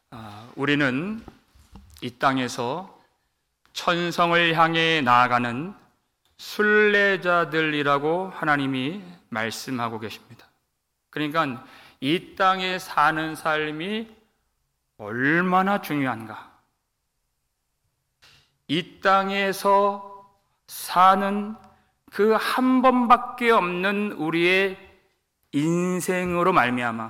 우리는 이 땅에서 천성을 향해 나아가는 순례자들이라고 하나님이 말씀하고 계십니다. 그러니까 이 땅에 사는 삶이 얼마나 중요한가? 이 땅에서 사는 그 한 번밖에 없는 우리의 인생으로 말미암아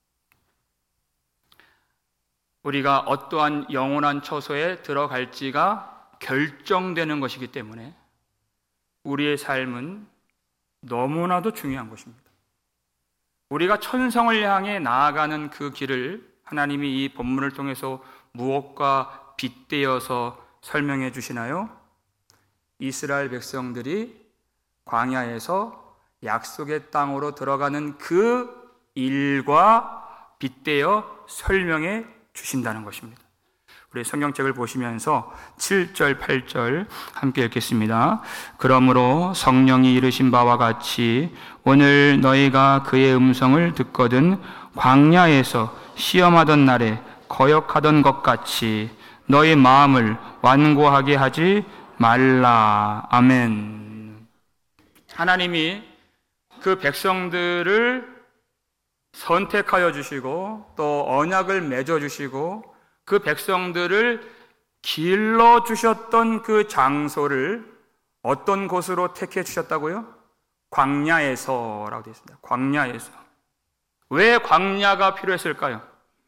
우리가 어떠한 영원한 처소에 들어갈지가 결정되는 것이기 때문에 우리의 삶은 너무나도 중요한 것입니다. 우리가 천성을 향해 나아가는 그 길을 하나님이 이 본문을 통해서 무엇과 빗대어서 설명해 주시나요? 이스라엘 백성들이 광야에서 약속의 땅으로 들어가는 그 일과 빗대어 설명해 주신다는 것입니다. 우리 성경책을 보시면서 7절, 8절 함께 읽겠습니다. 그러므로 성령이 이르신 바와 같이 오늘 너희가 그의 음성을 듣거든 광야에서 시험하던 날에 거역하던 것 같이 너희 마음을 완고하게 하지 말라. 아멘. 하나님이 그 백성들을 선택하여 주시고 또 언약을 맺어 주시고 그 백성들을 길러 주셨던 그 장소를 어떤 곳으로 택해 주셨다고요? 광야에서라고 되어 있습니다. 광야에서. 왜 광야가 필요했을까요?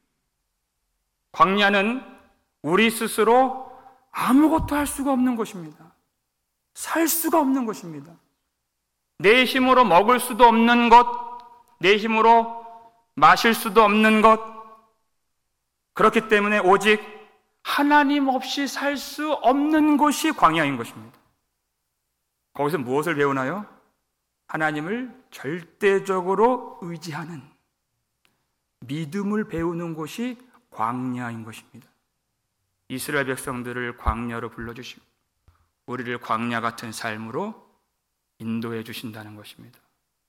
광야는 우리 스스로 아무것도 할 수가 없는 곳입니다. 살 수가 없는 곳입니다. 내 힘으로 먹을 수도 없는 것, 내 힘으로 마실 수도 없는 것, 그렇기 때문에 오직 하나님 없이 살 수 없는 곳이 광야인 것입니다. 거기서 무엇을 배우나요? 하나님을 절대적으로 의지하는 믿음을 배우는 곳이 광야인 것입니다. 이스라엘 백성들을 광야로 불러주시고 우리를 광야 같은 삶으로 인도해 주신다는 것입니다.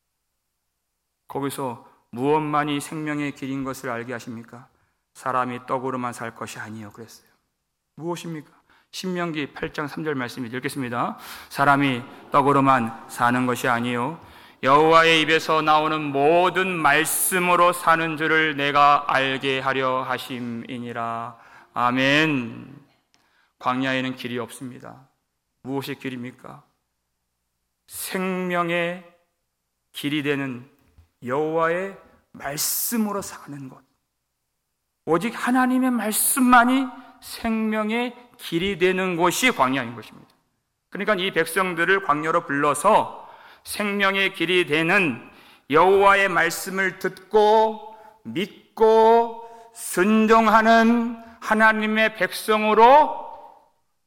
거기서 무엇만이 생명의 길인 것을 알게 하십니까? 사람이 떡으로만 살 것이 아니요 그랬어요. 무엇입니까? 신명기 8장 3절 말씀이 읽겠습니다. 사람이 떡으로만 사는 것이 아니요 여호와의 입에서 나오는 모든 말씀으로 사는 줄을 내가 알게 하려 하심이니라. 아멘. 광야에는 길이 없습니다. 무엇이 길입니까? 생명의 길이 되는 여호와의 말씀으로 사는 것. 오직 하나님의 말씀만이 생명의 길이 되는 곳이 광야인 것입니다. 그러니까 이 백성들을 광야로 불러서 생명의 길이 되는 여호와의 말씀을 듣고 믿고 순종하는 하나님의 백성으로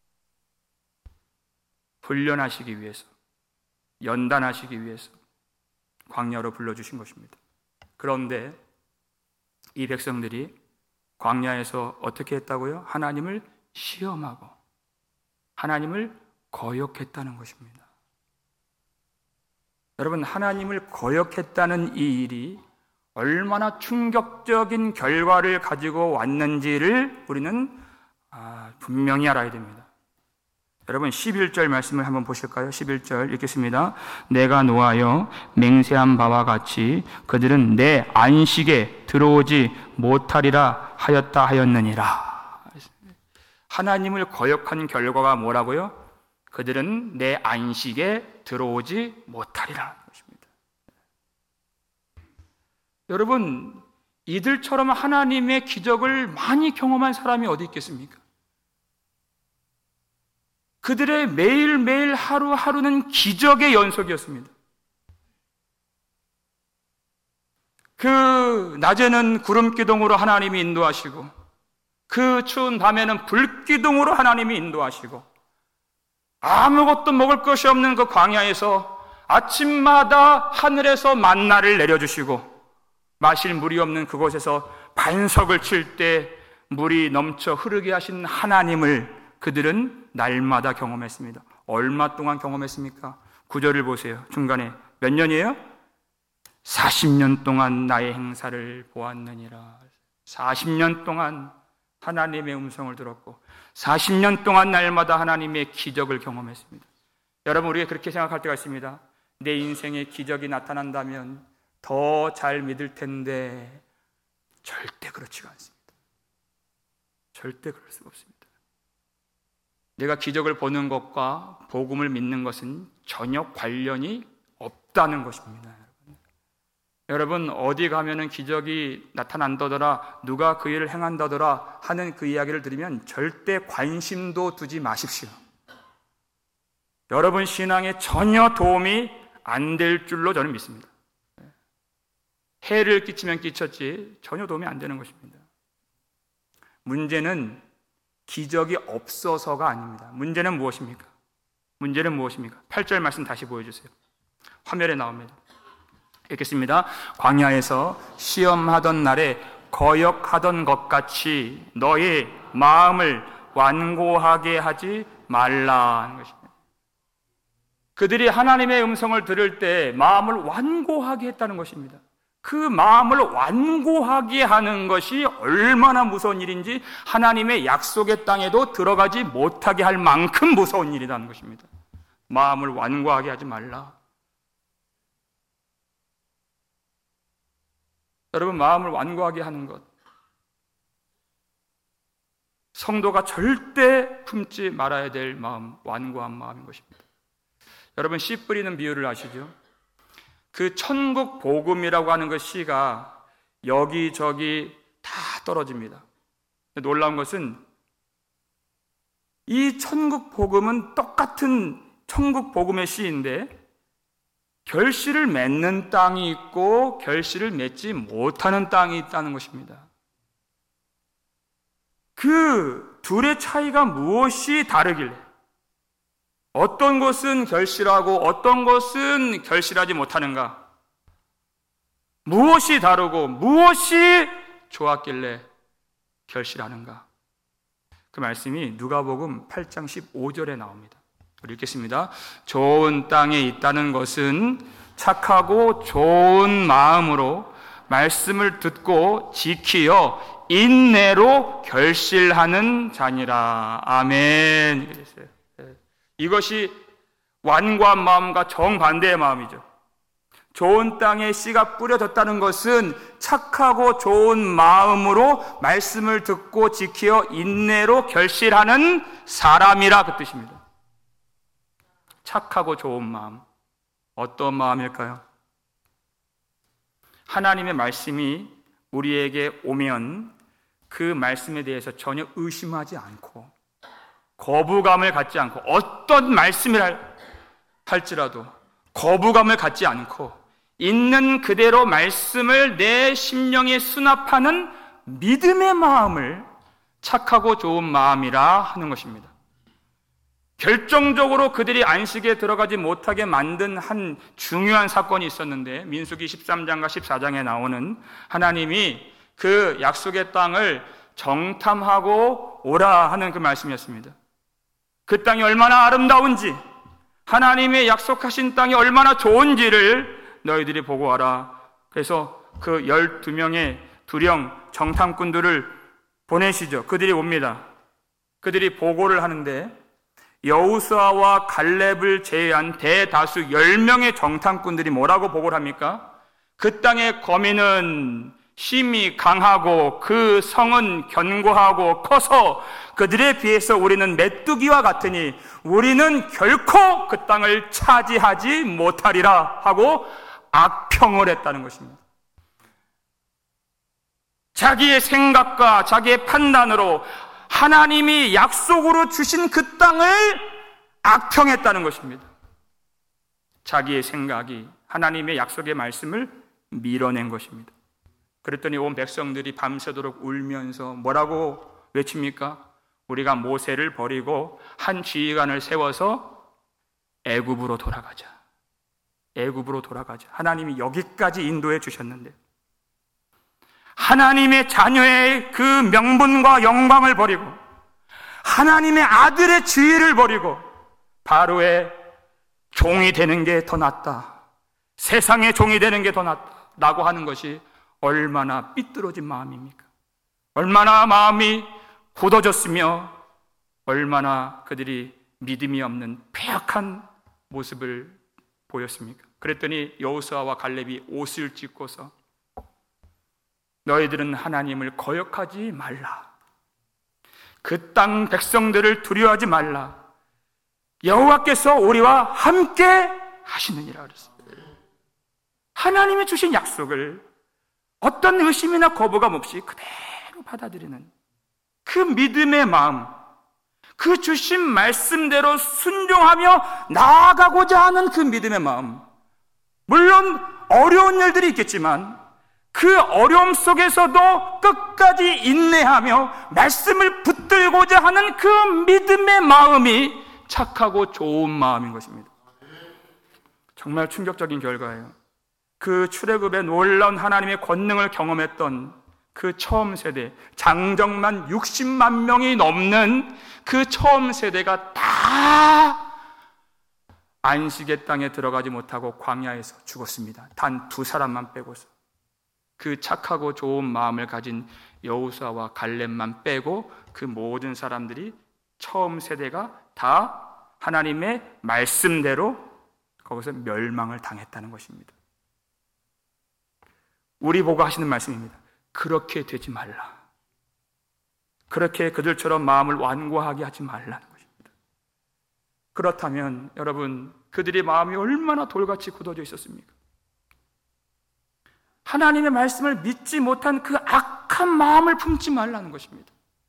훈련하시기 위해서, 연단하시기 위해서 광야로 불러주신 것입니다. 그런데 이 백성들이 광야에서 어떻게 했다고요? 하나님을 시험하고 하나님을 거역했다는 것입니다. 여러분, 하나님을 거역했다는 이 일이 얼마나 충격적인 결과를 가지고 왔는지를 우리는 분명히 알아야 됩니다. 여러분 11절 말씀을 한번 보실까요? 11절 읽겠습니다. 내가 노하여 맹세한 바와 같이 그들은 내 안식에 들어오지 못하리라 하였다 하였느니라. 하나님을 거역한 결과가 뭐라고요? 그들은 내 안식에 들어오지 못하리라. 여러분, 이들처럼 하나님의 기적을 많이 경험한 사람이 어디 있겠습니까? 그들의 매일매일 하루하루는 기적의 연속이었습니다. 그 낮에는 구름 기둥으로 하나님이 인도하시고 그 추운 밤에는 불 기둥으로 하나님이 인도하시고 아무것도 먹을 것이 없는 그 광야에서 아침마다 하늘에서 만나를 내려주시고 마실 물이 없는 그곳에서 반석을 칠 때 물이 넘쳐 흐르게 하신 하나님을 그들은 날마다 경험했습니다. 얼마 동안 경험했습니까? 9절을 보세요. 중간에 몇 년이에요? 40년 동안 나의 행사를 보았느니라. 40년 동안 하나님의 음성을 들었고 40년 동안 날마다 하나님의 기적을 경험했습니다. 여러분, 우리가 그렇게 생각할 때가 있습니다. 내 인생에 기적이 나타난다면 더 잘 믿을 텐데 절대 그렇지가 않습니다. 절대 그럴 수가 없습니다. 내가 기적을 보는 것과 복음을 믿는 것은 전혀 관련이 없다는 것입니다. 여러분, 어디 가면은 기적이 나타난다더라, 누가 그 일을 행한다더라 하는 그 이야기를 들으면 절대 관심도 두지 마십시오. 여러분 신앙에 전혀 도움이 안 될 줄로 저는 믿습니다. 해를 끼치면 끼쳤지 전혀 도움이 안 되는 것입니다. 문제는 기적이 없어서가 아닙니다. 문제는 무엇입니까? 문제는 무엇입니까? 8절 말씀 다시 보여주세요. 화면에 나옵니다. 읽겠습니다. 광야에서 시험하던 날에 거역하던 것 같이 너의 마음을 완고하게 하지 말라 하는 것입니다. 그들이 하나님의 음성을 들을 때 마음을 완고하게 했다는 것입니다. 그 마음을 완고하게 하는 것이 얼마나 무서운 일인지 하나님의 약속의 땅에도 들어가지 못하게 할 만큼 무서운 일이라는 것입니다. 마음을 완고하게 하지 말라. 여러분, 마음을 완고하게 하는 것, 성도가 절대 품지 말아야 될 마음, 완고한 마음인 것입니다. 여러분, 씨 뿌리는 비유를 아시죠? 그 천국 복음이라고 하는 그 씨가 여기저기 다 떨어집니다. 놀라운 것은 이 천국 복음은 똑같은 천국 복음의 씨인데 결실을 맺는 땅이 있고 결실을 맺지 못하는 땅이 있다는 것입니다. 그 둘의 차이가 무엇이 다르길래 어떤 것은 결실하고 어떤 것은 결실하지 못하는가? 무엇이 다르고 무엇이 좋았길래 결실하는가? 그 말씀이 누가복음 8장 15절에 나옵니다. 우리 읽겠습니다. 좋은 땅에 있다는 것은 착하고 좋은 마음으로 말씀을 듣고 지키어 인내로 결실하는 자니라. 아멘. 이렇게 됐어요. 이것이 완고한 마음과 정반대의 마음이죠. 좋은 땅에 씨가 뿌려졌다는 것은 착하고 좋은 마음으로 말씀을 듣고 지키어 인내로 결실하는 사람이라 그 뜻입니다. 착하고 좋은 마음, 어떤 마음일까요? 하나님의 말씀이 우리에게 오면 그 말씀에 대해서 전혀 의심하지 않고 거부감을 갖지 않고 어떤 말씀을 할지라도 거부감을 갖지 않고 있는 그대로 말씀을 내 심령에 수납하는 믿음의 마음을 착하고 좋은 마음이라 하는 것입니다. 결정적으로 그들이 안식에 들어가지 못하게 만든 한 중요한 사건이 있었는데 민수기 13장과 14장에 나오는 하나님이 그 약속의 땅을 정탐하고 오라 하는 그 말씀이었습니다. 그 땅이 얼마나 아름다운지 하나님의 약속하신 땅이 얼마나 좋은지를 너희들이 보고 와라. 그래서 그 12명의 두령 정탐꾼들을 보내시죠. 그들이 옵니다. 그들이 보고를 하는데 여호수아와 갈렙을 제외한 대다수 10명의 정탐꾼들이 뭐라고 보고를 합니까? 그 땅의 거민은 힘이 강하고 그 성은 견고하고 커서 그들에 비해서 우리는 메뚜기와 같으니 우리는 결코 그 땅을 차지하지 못하리라 하고 악평을 했다는 것입니다. 자기의 생각과 자기의 판단으로 하나님이 약속으로 주신 그 땅을 악평했다는 것입니다. 자기의 생각이 하나님의 약속의 말씀을 밀어낸 것입니다. 그랬더니 온 백성들이 밤새도록 울면서 뭐라고 외칩니까? 우리가 모세를 버리고 한 지휘관을 세워서 애굽으로 돌아가자. 애굽으로 돌아가자. 하나님이 여기까지 인도해 주셨는데 하나님의 자녀의 그 명분과 영광을 버리고 하나님의 아들의 지위를 버리고 바로의 종이 되는 게 더 낫다. 세상의 종이 되는 게 더 낫다라고 하는 것이 얼마나 삐뚤어진 마음입니까? 얼마나 마음이 굳어졌으며 얼마나 그들이 믿음이 없는 패역한 모습을 보였습니까? 그랬더니 여호수아와 갈렙이 옷을 찢고서 너희들은 하나님을 거역하지 말라. 그 땅 백성들을 두려워하지 말라. 여호와께서 우리와 함께 하시느니라 그랬어요. 하나님이 주신 약속을 어떤 의심이나 거부감 없이 그대로 받아들이는 그 믿음의 마음, 그 주신 말씀대로 순종하며 나아가고자 하는 그 믿음의 마음. 물론 어려운 일들이 있겠지만 그 어려움 속에서도 끝까지 인내하며 말씀을 붙들고자 하는 그 믿음의 마음이 착하고 좋은 마음인 것입니다. 정말 충격적인 결과예요. 그 출애굽의 놀라운 하나님의 권능을 경험했던 그 처음 세대, 장정만 60만 명이 넘는 그 처음 세대가 다 안식의 땅에 들어가지 못하고 광야에서 죽었습니다. 단 2사람만 빼고서. 그 착하고 좋은 마음을 가진 여호수아와 갈렙만 빼고 그 모든 사람들이 처음 세대가 다 하나님의 말씀대로 거기서 멸망을 당했다는 것입니다. 우리 보고 하시는 말씀입니다. 그렇게 되지 말라. 그렇게 그들처럼 마음을 완고하게 하지 말라는 것입니다. 그렇다면 여러분, 그들의 마음이 얼마나 돌같이 굳어져 있었습니까? 하나님의 말씀을 믿지 못한 그 악한 마음을 품지 말라는 것입니다.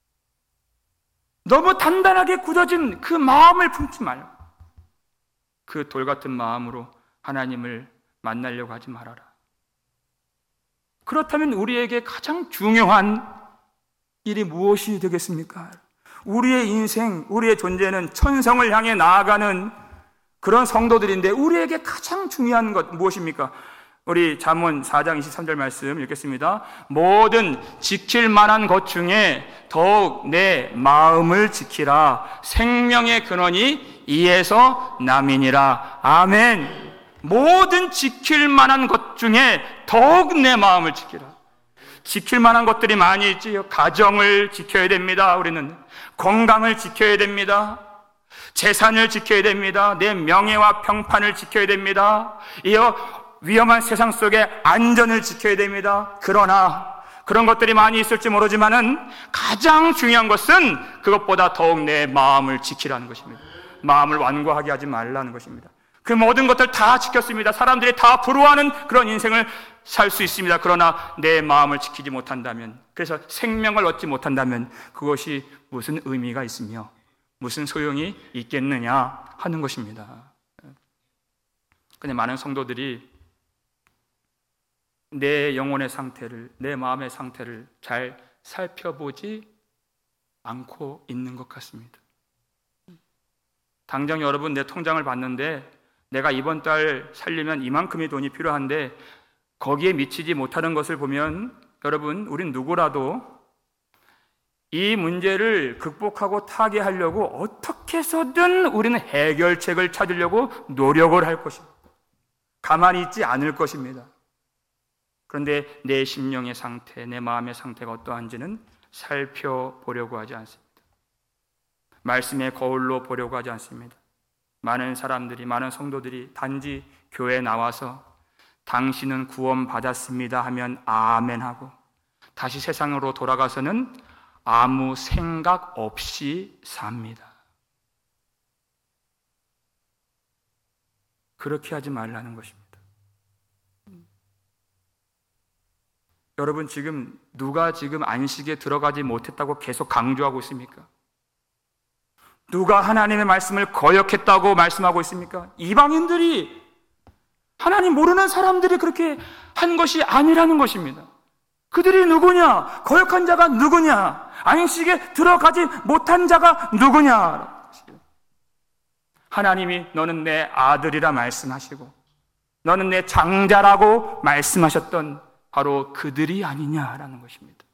너무 단단하게 굳어진 그 마음을 품지 말고 그 돌같은 마음으로 하나님을 만나려고 하지 말아라. 그렇다면 우리에게 가장 중요한 일이 무엇이 되겠습니까? 우리의 인생, 우리의 존재는 천성을 향해 나아가는 그런 성도들인데 우리에게 가장 중요한 것 무엇입니까? 우리 잠언 4장 23절 말씀 읽겠습니다. 모든 지킬 만한 것 중에 더욱 내 마음을 지키라. 생명의 근원이 이에서 남이니라. 아멘. 모든 지킬 만한 것 중에 더욱 내 마음을 지키라. 지킬 만한 것들이 많이 있지요. 가정을 지켜야 됩니다. 우리는 건강을 지켜야 됩니다. 재산을 지켜야 됩니다. 내 명예와 평판을 지켜야 됩니다. 이어 위험한 세상 속에 안전을 지켜야 됩니다. 그러나 그런 것들이 많이 있을지 모르지만은 가장 중요한 것은 그것보다 더욱 내 마음을 지키라는 것입니다. 마음을 완고하게 하지 말라는 것입니다. 그 모든 것들 다 지켰습니다. 사람들이 다 부러워하는 그런 인생을 살 수 있습니다. 그러나 내 마음을 지키지 못한다면, 그래서 생명을 얻지 못한다면 그것이 무슨 의미가 있으며 무슨 소용이 있겠느냐 하는 것입니다. 근데 많은 성도들이 내 영혼의 상태를, 내 마음의 상태를 잘 살펴보지 않고 있는 것 같습니다. 당장 여러분 내 통장을 봤는데 내가 이번 달 살려면 이만큼의 돈이 필요한데 거기에 미치지 못하는 것을 보면 여러분, 우린 누구라도 이 문제를 극복하고 타개하려고 어떻게 해서든 우리는 해결책을 찾으려고 노력을 할 것입니다. 가만히 있지 않을 것입니다. 그런데 내 심령의 상태, 내 마음의 상태가 어떠한지는 살펴보려고 하지 않습니다. 말씀의 거울로 보려고 하지 않습니다. 많은 사람들이, 많은 성도들이 단지 교회에 나와서 당신은 구원받았습니다 하면 아멘 하고 다시 세상으로 돌아가서는 아무 생각 없이 삽니다. 그렇게 하지 말라는 것입니다. 여러분, 지금 누가 지금 안식에 들어가지 못했다고 계속 강조하고 있습니까? 누가 하나님의 말씀을 거역했다고 말씀하고 있습니까? 이방인들이, 하나님 모르는 사람들이 그렇게 한 것이 아니라는 것입니다. 그들이 누구냐? 거역한 자가 누구냐? 안식에 들어가지 못한 자가 누구냐? 하나님이 너는 내 아들이라 말씀하시고 너는 내 장자라고 말씀하셨던 바로 그들이 아니냐라는 것입니다.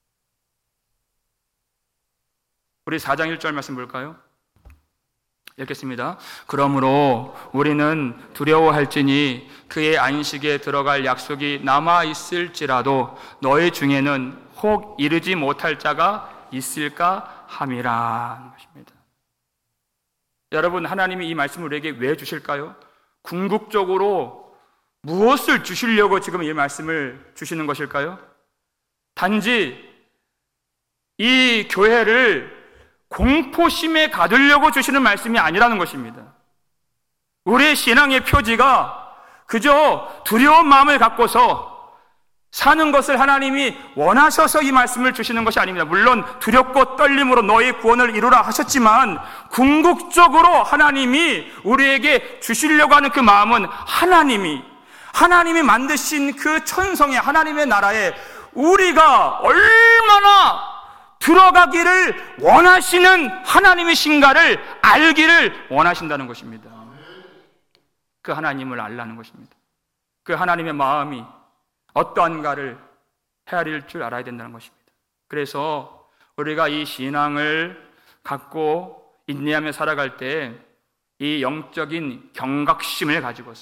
우리 4장 1절 말씀 볼까요? 읽겠습니다. 그러므로 우리는 두려워할지니 그의 안식에 들어갈 약속이 남아 있을지라도 너희 중에는 혹 이르지 못할 자가 있을까 함이라 것입니다. 여러분, 하나님이 이 말씀을 우리에게 왜 주실까요? 궁극적으로 무엇을 주시려고 지금 이 말씀을 주시는 것일까요? 단지 이 교회를 공포심에 가두려고 주시는 말씀이 아니라는 것입니다. 우리의 신앙의 표지가 그저 두려운 마음을 갖고서 사는 것을 하나님이 원하셔서 이 말씀을 주시는 것이 아닙니다. 물론 두렵고 떨림으로 너희 구원을 이루라 하셨지만 궁극적으로 하나님이 우리에게 주시려고 하는 그 마음은 하나님이 만드신 그 천성의 하나님의 나라에 우리가 얼마나 들어가기를 원하시는 하나님이신가를 알기를 원하신다는 것입니다. 그 하나님을 알라는 것입니다. 그 하나님의 마음이 어떠한가를 헤아릴 줄 알아야 된다는 것입니다. 그래서 우리가 이 신앙을 갖고 인내하며 살아갈 때 이 영적인 경각심을 가지고서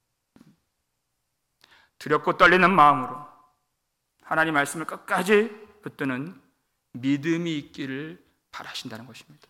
두렵고 떨리는 마음으로 하나님 말씀을 끝까지 붙드는 믿음이 있기를 바라신다는 것입니다.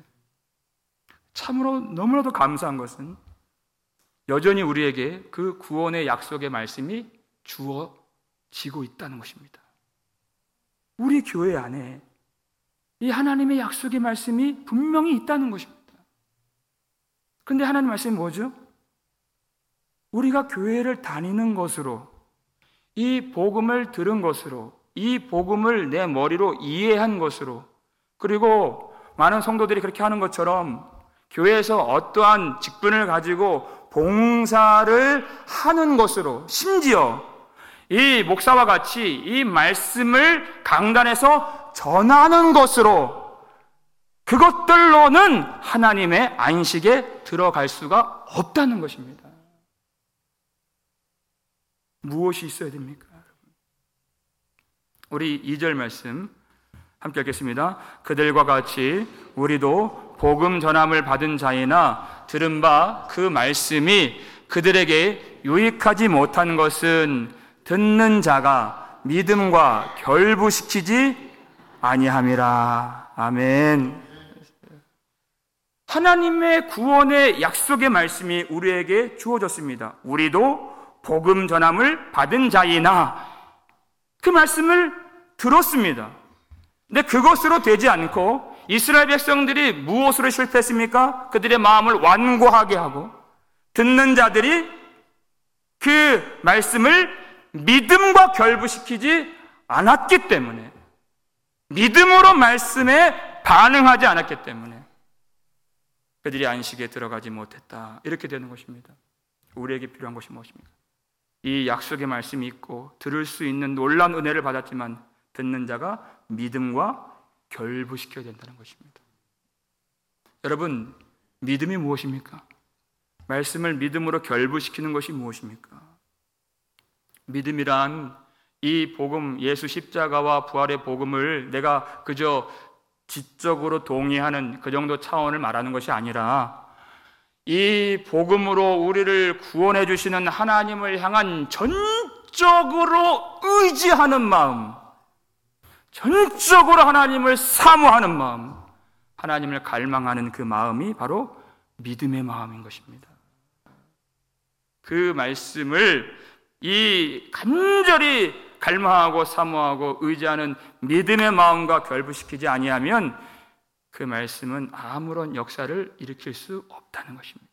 참으로 너무나도 감사한 것은 여전히 우리에게 그 구원의 약속의 말씀이 주어지고 있다는 것입니다. 우리 교회 안에 이 하나님의 약속의 말씀이 분명히 있다는 것입니다. 그런데 하나님 말씀이 뭐죠? 우리가 교회를 다니는 것으로, 이 복음을 들은 것으로, 이 복음을 내 머리로 이해한 것으로, 그리고 많은 성도들이 그렇게 하는 것처럼 교회에서 어떠한 직분을 가지고 봉사를 하는 것으로, 심지어 이 목사와 같이 이 말씀을 강단에서 전하는 것으로, 그것들로는 하나님의 안식에 들어갈 수가 없다는 것입니다. 무엇이 있어야 됩니까? 우리 2절 말씀 함께 읽겠습니다. 그들과 같이 우리도 복음 전함을 받은 자이나 들은 바 그 말씀이 그들에게 유익하지 못한 것은 듣는 자가 믿음과 결부시키지 아니함이라. 아멘. 하나님의 구원의 약속의 말씀이 우리에게 주어졌습니다. 우리도 복음 전함을 받은 자이나, 그 말씀을 들었습니다. 근데 그것으로 되지 않고 이스라엘 백성들이 무엇으로 실패했습니까? 그들의 마음을 완고하게 하고 듣는 자들이 그 말씀을 믿음과 결부시키지 않았기 때문에, 믿음으로 말씀에 반응하지 않았기 때문에 그들이 안식에 들어가지 못했다. 이렇게 되는 것입니다. 우리에게 필요한 것이 무엇입니까? 이 약속의 말씀이 있고 들을 수 있는 놀라운 은혜를 받았지만 듣는 자가 믿음과 결부시켜야 된다는 것입니다. 여러분, 믿음이 무엇입니까? 말씀을 믿음으로 결부시키는 것이 무엇입니까? 믿음이란 이 복음, 예수 십자가와 부활의 복음을 내가 그저 지적으로 동의하는 그 정도 차원을 말하는 것이 아니라 이 복음으로 우리를 구원해 주시는 하나님을 향한 전적으로 의지하는 마음, 전적으로 하나님을 사모하는 마음, 하나님을 갈망하는 그 마음이 바로 믿음의 마음인 것입니다. 그 말씀을 이 간절히 갈망하고 사모하고 의지하는 믿음의 마음과 결부시키지 아니하면 그 말씀은 아무런 역사를 일으킬 수 없다는 것입니다.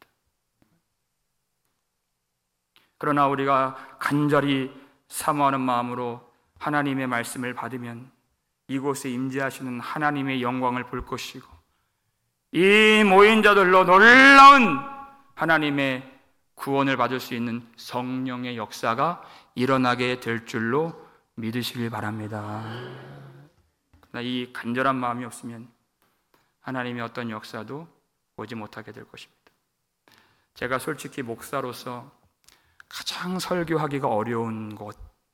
그러나 우리가 간절히 사모하는 마음으로 하나님의 말씀을 받으면 이곳에 임재하시는 하나님의 영광을 볼 것이고, 이 모인 자들로 놀라운 하나님의 구원을 받을 수 있는 성령의 역사가 일어나게 될 줄로 믿으시길 바랍니다. 그러나 이 간절한 마음이 없으면 하나님의 어떤 역사도 오지 못하게 될 것입니다. 제가 솔직히 목사로서 가장 설교하기가 어려운 곳,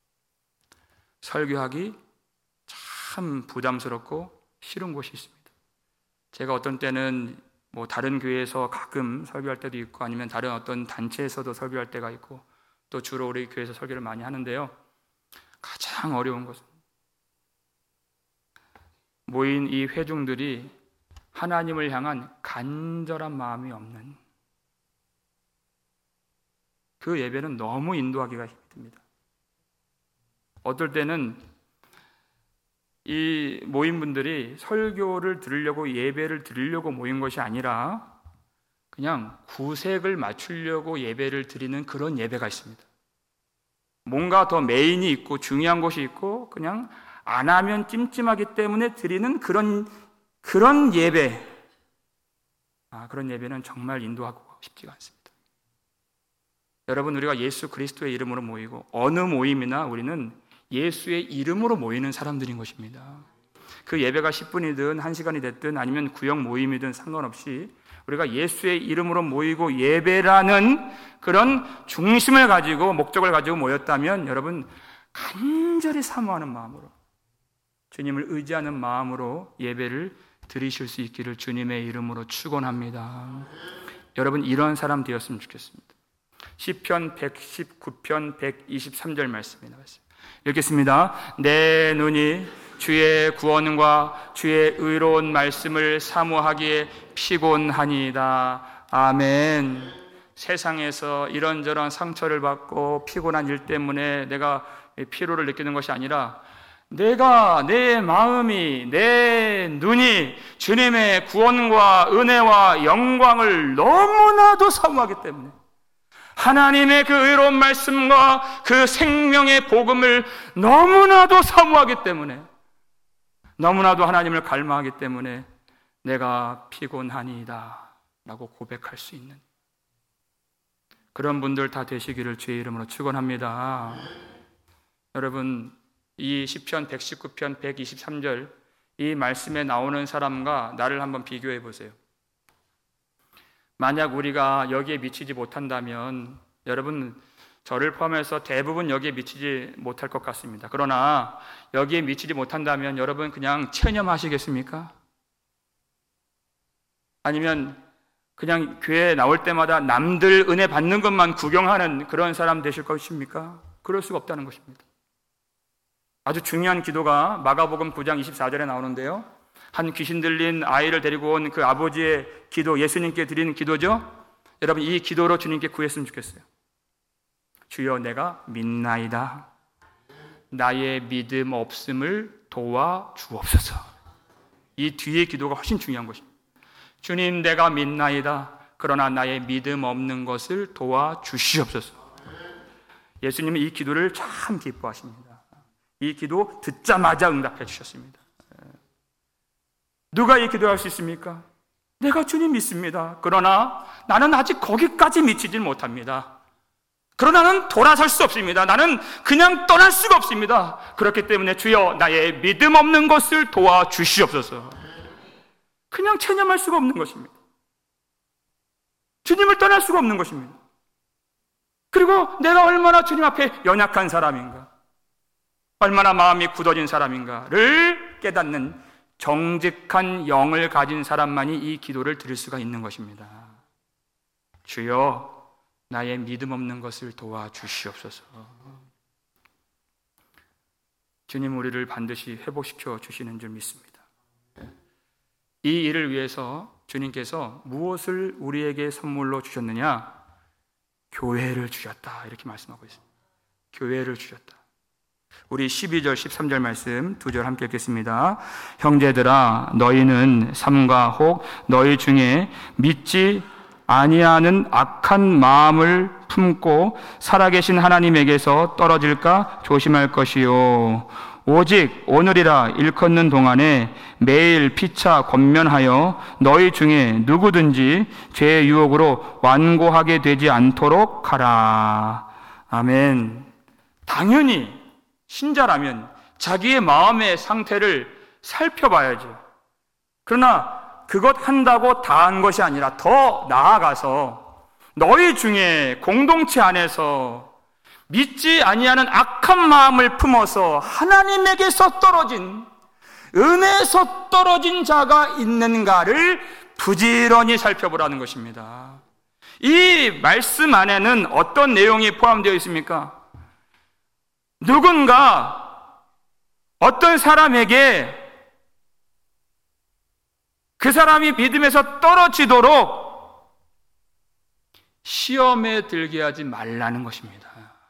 설교하기 참 부담스럽고 싫은 곳이 있습니다. 제가 어떤 때는 다른 교회에서 가끔 설교할 때도 있고, 아니면 다른 어떤 단체에서도 설교할 때가 있고, 또 주로 우리 교회에서 설교를 많이 하는데요, 가장 어려운 것은 모인 이 회중들이 하나님을 향한 간절한 마음이 없는 그 예배는 너무 인도하기가 힘듭니다. 어떨 때는 이 모인 분들이 설교를 들으려고 예배를 드리려고 모인 것이 아니라 그냥 구색을 맞추려고 예배를 드리는 그런 예배가 있습니다. 뭔가 더 메인이 있고 중요한 것이 있고 그냥 안 하면 찜찜하기 때문에 드리는 그런 예배. 그런 예배는 정말 인도하고 싶지가 않습니다. 여러분, 우리가 예수 그리스도의 이름으로 모이고 어느 모임이나 우리는 예수의 이름으로 모이는 사람들인 것입니다. 그 예배가 10분이든 1시간이 됐든 아니면 구역 모임이든 상관없이 우리가 예수의 이름으로 모이고 예배라는 그런 중심을 가지고 목적을 가지고 모였다면 여러분 간절히 사모하는 마음으로 주님을 의지하는 마음으로 예배를 드리실 수 있기를 주님의 이름으로 축원합니다. 여러분 이런 사람 되었으면 좋겠습니다. 시편 119편 123절 말씀입니다. 읽겠습니다. 내 눈이 주의 구원과 주의 의로운 말씀을 사모하기에 피곤하니이다. 아멘. 세상에서 이런저런 상처를 받고 피곤한 일 때문에 내가 피로를 느끼는 것이 아니라 내 마음이, 내 눈이 주님의 구원과 은혜와 영광을 너무나도 사모하기 때문에 하나님의 그 의로운 말씀과 그 생명의 복음을 너무나도 사모하기 때문에 너무나도 하나님을 갈망하기 때문에 내가 피곤하니이다 라고 고백할 수 있는 그런 분들 다 되시기를 주의 이름으로 축원합니다. 여러분 이 시편 119편 123절 이 말씀에 나오는 사람과 나를 한번 비교해 보세요. 만약 우리가 여기에 미치지 못한다면 여러분 저를 포함해서 대부분 여기에 미치지 못할 것 같습니다. 그러나 여기에 미치지 못한다면 여러분 그냥 체념하시겠습니까? 아니면 그냥 교회에 나올 때마다 남들 은혜 받는 것만 구경하는 그런 사람 되실 것입니까? 그럴 수가 없다는 것입니다. 아주 중요한 기도가 마가복음 9장 24절에 나오는데요. 한 귀신 들린 아이를 데리고 온 그 아버지의 기도, 예수님께 드리는 기도죠. 여러분 이 기도로 주님께 구했으면 좋겠어요. 주여 내가 믿나이다. 나의 믿음 없음을 도와주옵소서. 이 뒤의 기도가 훨씬 중요한 것입니다. 주님 내가 믿나이다. 그러나 나의 믿음 없는 것을 도와주시옵소서. 예수님은 이 기도를 참 기뻐하십니다. 이 기도 듣자마자 응답해 주셨습니다. 누가 이 기도할 수 있습니까? 내가 주님 믿습니다. 그러나 나는 아직 거기까지 미치질 못합니다. 그러나 나는 돌아설 수 없습니다. 나는 그냥 떠날 수가 없습니다. 그렇기 때문에 주여 나의 믿음 없는 것을 도와주시옵소서. 그냥 체념할 수가 없는 것입니다. 주님을 떠날 수가 없는 것입니다. 그리고 내가 얼마나 주님 앞에 연약한 사람인가, 얼마나 마음이 굳어진 사람인가를 깨닫는 정직한 영을 가진 사람만이 이 기도를 드릴 수가 있는 것입니다. 주여 나의 믿음 없는 것을 도와주시옵소서. 주님 우리를 반드시 회복시켜 주시는 줄 믿습니다. 이 일을 위해서 주님께서 무엇을 우리에게 선물로 주셨느냐? 교회를 주셨다 이렇게 말씀하고 있습니다. 교회를 주셨다. 우리 12절 13절 말씀 두 절 함께 읽겠습니다. 형제들아 너희는 삼가 혹 너희 중에 믿지 아니하는 악한 마음을 품고 살아계신 하나님에게서 떨어질까 조심할 것이요 오직 오늘이라 일컫는 동안에 매일 피차 권면하여 너희 중에 누구든지 죄의 유혹으로 완고하게 되지 않도록 하라. 아멘. 당연히 신자라면 자기의 마음의 상태를 살펴봐야죠. 그러나 그것 한다고 다 한 것이 아니라 더 나아가서 너희 중에 공동체 안에서 믿지 아니하는 악한 마음을 품어서 하나님에게서 떨어진, 은혜에서 떨어진 자가 있는가를 부지런히 살펴보라는 것입니다. 이 말씀 안에는 어떤 내용이 포함되어 있습니까? 누군가 어떤 사람에게 그 사람이 믿음에서 떨어지도록 시험에 들게 하지 말라는 것입니다.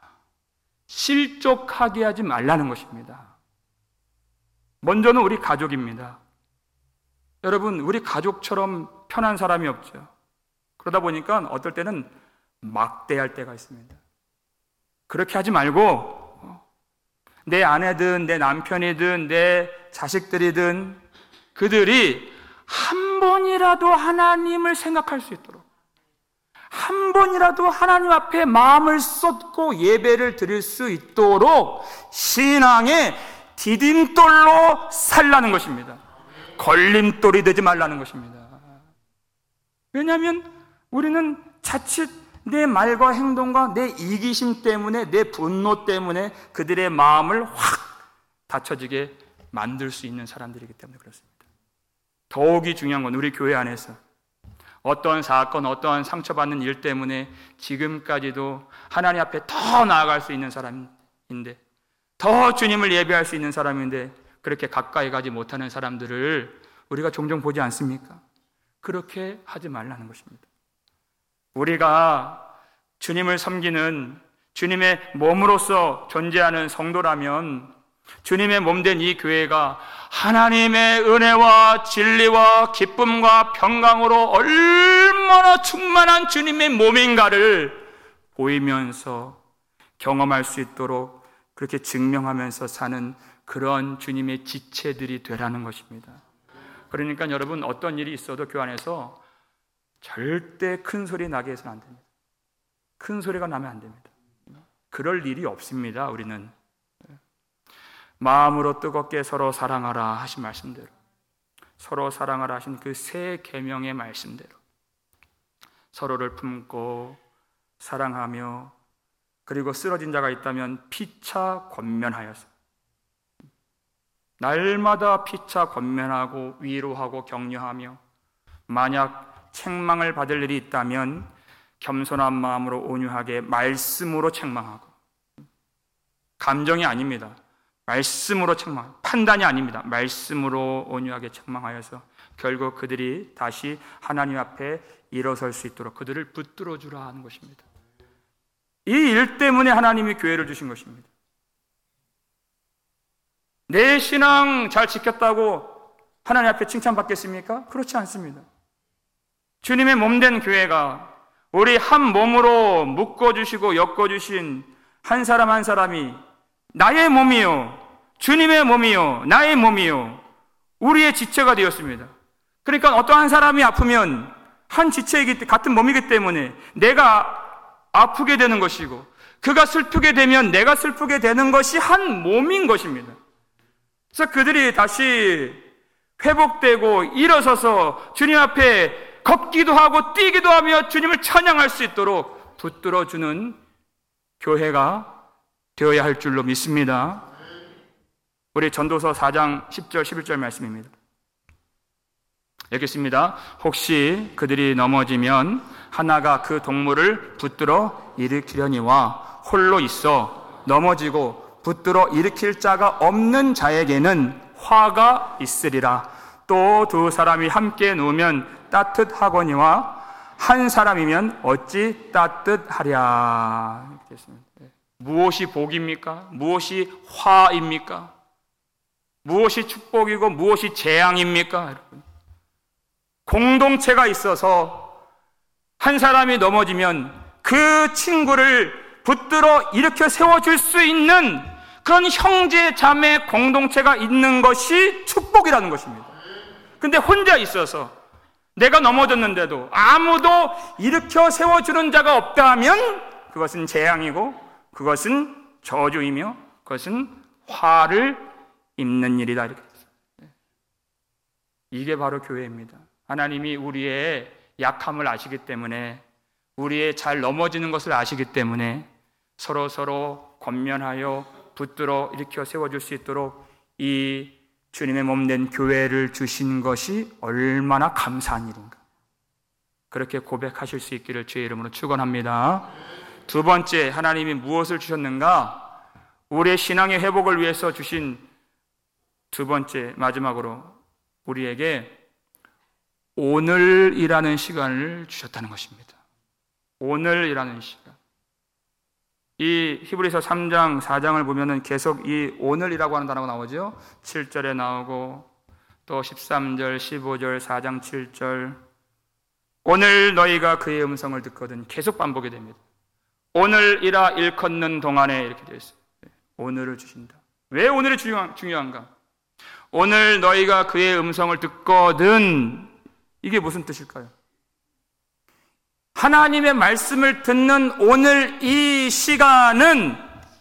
실족하게 하지 말라는 것입니다. 먼저는 우리 가족입니다. 여러분, 우리 가족처럼 편한 사람이 없죠. 그러다 보니까 어떨 때는 막대할 때가 있습니다. 그렇게 하지 말고 내 아내든 내 남편이든 내 자식들이든 그들이 한 번이라도 하나님을 생각할 수 있도록, 한 번이라도 하나님 앞에 마음을 쏟고 예배를 드릴 수 있도록 신앙의 디딤돌로 살라는 것입니다. 걸림돌이 되지 말라는 것입니다. 왜냐하면 우리는 자칫 내 말과 행동과 내 이기심 때문에, 내 분노 때문에 그들의 마음을 확 닫혀지게 만들 수 있는 사람들이기 때문에 그렇습니다. 더욱이 중요한 건 우리 교회 안에서 어떠한 사건, 어떠한 상처받는 일 때문에 지금까지도 하나님 앞에 더 나아갈 수 있는 사람인데, 더 주님을 예배할 수 있는 사람인데 그렇게 가까이 가지 못하는 사람들을 우리가 종종 보지 않습니까? 그렇게 하지 말라는 것입니다. 우리가 주님을 섬기는 주님의 몸으로서 존재하는 성도라면 주님의 몸된 이 교회가 하나님의 은혜와 진리와 기쁨과 평강으로 얼마나 충만한 주님의 몸인가를 보이면서 경험할 수 있도록 그렇게 증명하면서 사는 그런 주님의 지체들이 되라는 것입니다. 그러니까 여러분, 어떤 일이 있어도 교회 안에서 절대 큰 소리 나게 해서는 안 됩니다. 큰 소리가 나면 안 됩니다. 그럴 일이 없습니다. 우리는 마음으로 뜨겁게 서로 사랑하라 하신 말씀대로, 서로 사랑하라 하신 그 세 계명의 말씀대로 서로를 품고 사랑하며, 그리고 쓰러진 자가 있다면 피차 권면하여서, 날마다 피차 권면하고 위로하고 격려하며, 만약 책망을 받을 일이 있다면 겸손한 마음으로 온유하게 말씀으로 책망하고, 감정이 아닙니다. 말씀으로 책망, 판단이 아닙니다. 말씀으로 온유하게 책망하여서 결국 그들이 다시 하나님 앞에 일어설 수 있도록 그들을 붙들어 주라 하는 것입니다. 이 일 때문에 하나님이 교회를 주신 것입니다. 내 신앙 잘 지켰다고 하나님 앞에 칭찬받겠습니까? 그렇지 않습니다. 주님의 몸된 교회가 우리 한 몸으로 묶어주시고 엮어주신 한 사람 한 사람이 나의 몸이요, 주님의 몸이요, 나의 몸이요, 우리의 지체가 되었습니다. 그러니까 어떠한 사람이 아프면 한 지체이기, 같은 몸이기 때문에 내가 아프게 되는 것이고, 그가 슬프게 되면 내가 슬프게 되는 것이 한 몸인 것입니다. 그래서 그들이 다시 회복되고 일어서서 주님 앞에 걷기도 하고 뛰기도 하며 주님을 찬양할 수 있도록 붙들어주는 교회가 되어야 할 줄로 믿습니다. 우리 전도서 4장 10절 11절 말씀입니다. 읽겠습니다. 혹시 그들이 넘어지면 하나가 그 동물을 붙들어 일으키려니와 홀로 있어 넘어지고 붙들어 일으킬 자가 없는 자에게는 화가 있으리라. 또 두 사람이 함께 누우면 따뜻하거니와 한 사람이면 어찌 따뜻하랴. 무엇이 복입니까? 무엇이 화입니까? 무엇이 축복이고 무엇이 재앙입니까? 여러분, 공동체가 있어서 한 사람이 넘어지면 그 친구를 붙들어 일으켜 세워줄 수 있는 그런 형제 자매 공동체가 있는 것이 축복이라는 것입니다. 근데 혼자 있어서 내가 넘어졌는데도 아무도 일으켜 세워주는 자가 없다면 그것은 재앙이고 그것은 저주이며 그것은 화를 입는 일이다. 이렇게 이게 바로 교회입니다. 하나님이 우리의 약함을 아시기 때문에, 우리의 잘 넘어지는 것을 아시기 때문에 서로 권면하여 붙들어 일으켜 세워줄 수 있도록 이 주님의 몸된 교회를 주신 것이 얼마나 감사한 일인가. 그렇게 고백하실 수 있기를 주의 이름으로 축원합니다. 두 번째, 하나님이 무엇을 주셨는가? 우리의 신앙의 회복을 위해서 주신 두 번째, 마지막으로 우리에게 오늘이라는 시간을 주셨다는 것입니다. 오늘이라는 시간. 이 히브리서 3장, 4장을 보면은 계속 이 오늘이라고 하는 단어가 나오죠. 7절에 나오고 또 13절, 15절, 4장 7절. 오늘 너희가 그의 음성을 듣거든. 계속 반복이 됩니다. 오늘이라 일컫는 동안에 이렇게 되어 있어요. 오늘을 주신다. 왜 오늘이 중요한가? 오늘 너희가 그의 음성을 듣거든. 이게 무슨 뜻일까요? 하나님의 말씀을 듣는 오늘 이 시간은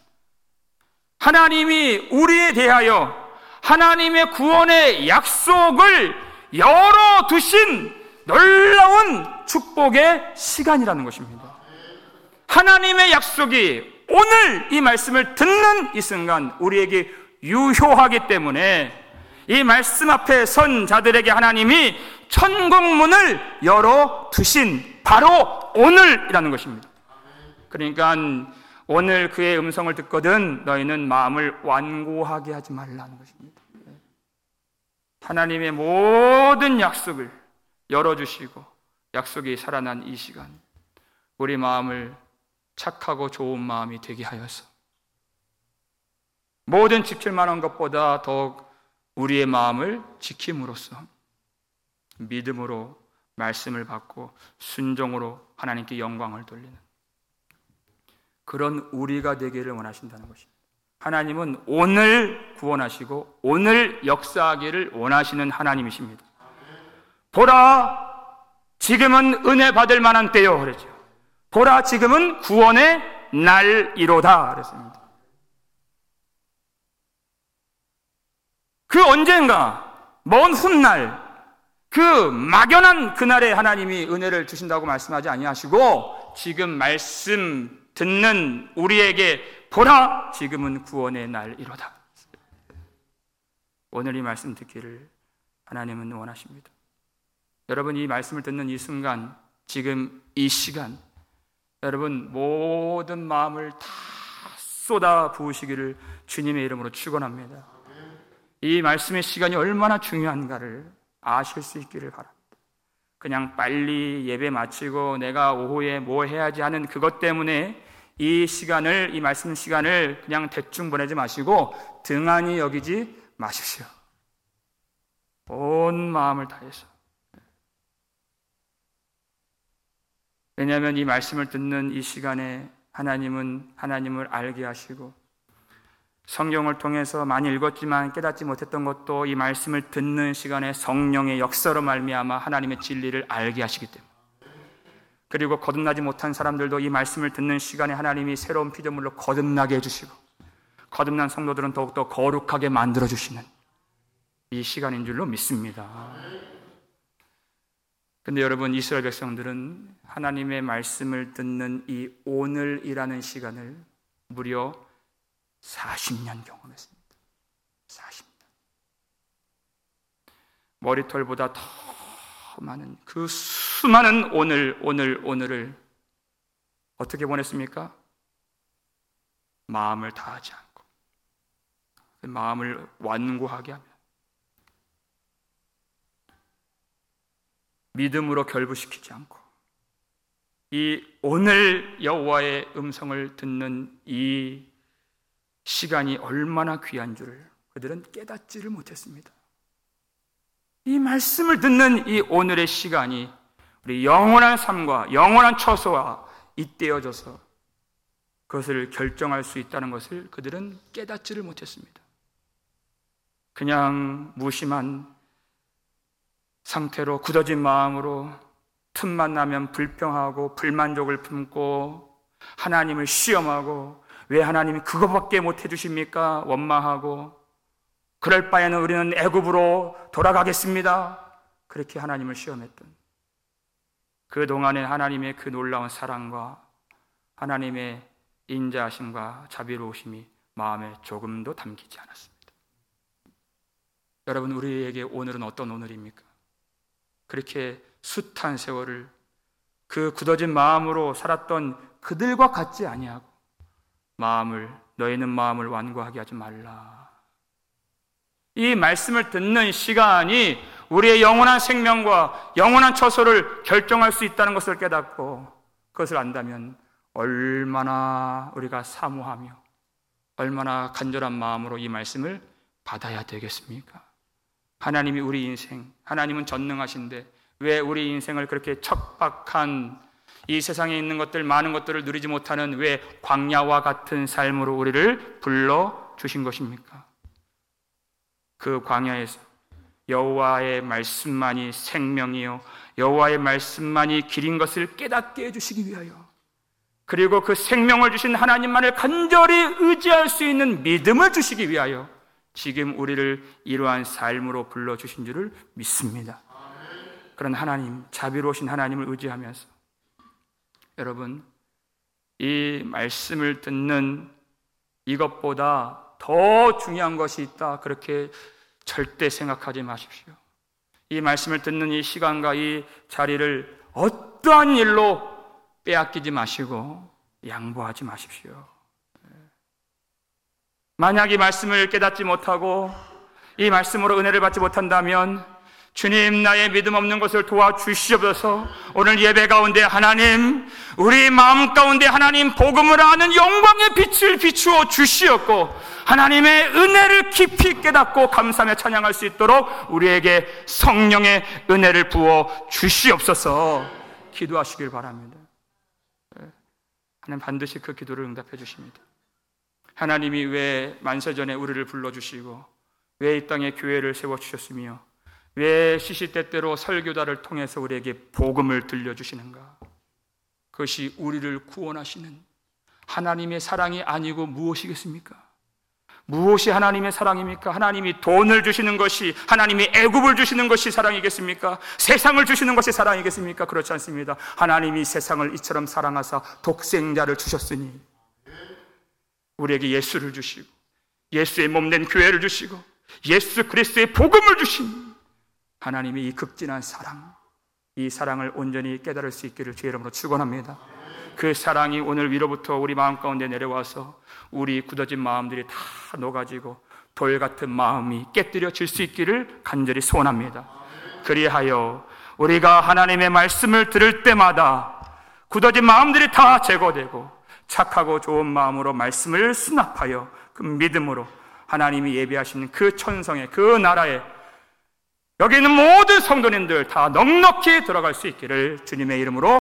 하나님이 우리에 대하여 하나님의 구원의 약속을 열어두신 놀라운 축복의 시간이라는 것입니다. 하나님의 약속이 오늘 이 말씀을 듣는 이 순간 우리에게 유효하기 때문에 이 말씀 앞에 선 자들에게 하나님이 천국문을 열어두신 바로 오늘이라는 것입니다. 그러니까 오늘 그의 음성을 듣거든 너희는 마음을 완고하게 하지 말라는 것입니다. 하나님의 모든 약속을 열어주시고 약속이 살아난 이 시간, 우리 마음을 착하고 좋은 마음이 되게 하여서 모든 지킬 만한 것보다 더욱 우리의 마음을 지킴으로써 믿음으로 말씀을 받고 순종으로 하나님께 영광을 돌리는 그런 우리가 되기를 원하신다는 것입니다. 하나님은 오늘 구원하시고 오늘 역사하기를 원하시는 하나님이십니다. 보라, 지금은 은혜 받을 만한 때요 그랬죠. 보라, 지금은 구원의 날이로다 그랬습니다. 그 언젠가 먼 훗날 그 막연한 그날에 하나님이 은혜를 주신다고 말씀하지 아니하시고 지금 말씀 듣는 우리에게 보라, 지금은 구원의 날이로다. 오늘 이 말씀 듣기를 하나님은 원하십니다. 여러분, 이 말씀을 듣는 이 순간, 지금 이 시간, 여러분 모든 마음을 다 쏟아 부으시기를 주님의 이름으로 축원합니다. 이 말씀의 시간이 얼마나 중요한가를 아실 수 있기를 바랍니다. 그냥 빨리 예배 마치고 내가 오후에 뭐 해야지 하는 그것 때문에 이 시간을, 이 말씀 시간을 그냥 대충 보내지 마시고 등한히 여기지 마십시오. 온 마음을 다해서. 왜냐하면 이 말씀을 듣는 이 시간에 하나님은 하나님을 알게 하시고 성경을 통해서 많이 읽었지만 깨닫지 못했던 것도 이 말씀을 듣는 시간에 성령의 역사로 말미암아 하나님의 진리를 알게 하시기 때문에, 그리고 거듭나지 못한 사람들도 이 말씀을 듣는 시간에 하나님이 새로운 피조물로 거듭나게 해주시고 거듭난 성도들은 더욱더 거룩하게 만들어주시는 이 시간인 줄로 믿습니다. 근데 여러분, 이스라엘 백성들은 하나님의 말씀을 듣는 이 오늘이라는 시간을 무려 40년 경험했습니다. 40년. 머리털보다 더 많은 그 수많은 오늘을 어떻게 보냈습니까? 마음을 다하지 않고, 마음을 완고하게 하며 믿음으로 결부시키지 않고 이 오늘 여호와의 음성을 듣는 이 시간이 얼마나 귀한 줄을 그들은 깨닫지를 못했습니다. 이 말씀을 듣는 이 오늘의 시간이 우리 영원한 삶과 영원한 처소와 잇대어져서 그것을 결정할 수 있다는 것을 그들은 깨닫지를 못했습니다. 그냥 무심한 상태로 굳어진 마음으로 틈만 나면 불평하고 불만족을 품고 하나님을 시험하고 왜 하나님이 그거밖에 못 해주십니까? 원망하고 그럴 바에는 우리는 애굽으로 돌아가겠습니다. 그렇게 하나님을 시험했던 그동안에 하나님의 그 놀라운 사랑과 하나님의 인자하심과 자비로우심이 마음에 조금도 담기지 않았습니다. 여러분, 우리에게 오늘은 어떤 오늘입니까? 그렇게 숱한 세월을 그 굳어진 마음으로 살았던 그들과 같지 아니하고 너희는 마음을 완고하게 하지 말라. 이 말씀을 듣는 시간이 우리의 영원한 생명과 영원한 처소를 결정할 수 있다는 것을 깨닫고 그것을 안다면 얼마나 우리가 사모하며 얼마나 간절한 마음으로 이 말씀을 받아야 되겠습니까? 하나님이 우리 인생, 하나님은 전능하신데 왜 우리 인생을 그렇게 척박한 이 세상에 있는 것들, 많은 것들을 누리지 못하는 왜 광야와 같은 삶으로 우리를 불러주신 것입니까? 그 광야에서 여호와의 말씀만이 생명이요 여호와의 말씀만이 길인 것을 깨닫게 해주시기 위하여, 그리고 그 생명을 주신 하나님만을 간절히 의지할 수 있는 믿음을 주시기 위하여 지금 우리를 이러한 삶으로 불러주신 줄을 믿습니다. 그런 하나님, 자비로우신 하나님을 의지하면서 여러분, 이 말씀을 듣는 이것보다 더 중요한 것이 있다, 그렇게 절대 생각하지 마십시오. 이 말씀을 듣는 이 시간과 이 자리를 어떠한 일로 빼앗기지 마시고 양보하지 마십시오. 만약 이 말씀을 깨닫지 못하고 이 말씀으로 은혜를 받지 못한다면 주님, 나의 믿음 없는 것을 도와주시옵소서. 오늘 예배 가운데 하나님, 우리 마음 가운데 하나님 복음을 아는 영광의 빛을 비추어 주시었고 하나님의 은혜를 깊이 깨닫고 감사하며 찬양할 수 있도록 우리에게 성령의 은혜를 부어 주시옵소서. 기도하시길 바랍니다. 하나님 반드시 그 기도를 응답해 주십니다. 하나님이 왜 만세전에 우리를 불러주시고 왜 이 땅에 교회를 세워주셨으며 왜 시시때때로 설교자를 통해서 우리에게 복음을 들려주시는가? 그것이 우리를 구원하시는 하나님의 사랑이 아니고 무엇이겠습니까? 무엇이 하나님의 사랑입니까? 하나님이 돈을 주시는 것이, 하나님이 애굽을 주시는 것이 사랑이겠습니까? 세상을 주시는 것이 사랑이겠습니까? 그렇지 않습니다. 하나님이 세상을 이처럼 사랑하사 독생자를 주셨으니 우리에게 예수를 주시고 예수의 몸된 교회를 주시고 예수 그리스도의 복음을 주신 하나님의 이 극진한 사랑, 이 사랑을 온전히 깨달을 수 있기를 주의 이름으로 축원합니다. 그 사랑이 오늘 위로부터 우리 마음 가운데 내려와서 우리 굳어진 마음들이 다 녹아지고 돌 같은 마음이 깨뜨려질 수 있기를 간절히 소원합니다. 그리하여 우리가 하나님의 말씀을 들을 때마다 굳어진 마음들이 다 제거되고 착하고 좋은 마음으로 말씀을 수납하여 그 믿음으로 하나님이 예비하시는 그 천성의 그 나라에 여기 있는 모든 성도님들 다 넉넉히 들어갈 수 있기를 주님의 이름으로